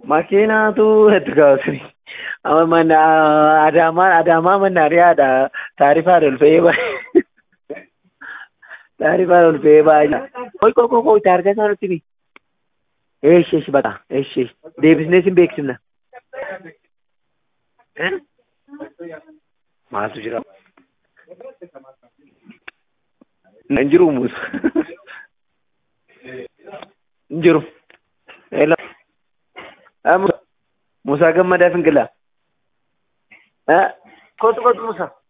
makiinatu itti gaafsani. Amma mana Adaamaa mannaariyaadha. Taarifaan ol fe'ee baay'ee. Taarifaan ol fe'ee baay'ee. Koi taargaa isaa nutti himi. Eesh baqa eesh deebisnee sin beeksifna. Maaltu jira? Hin jiru Musa. Hin jiru. Hello. Musa Gammadaa Finqilaa. Kootu Musa.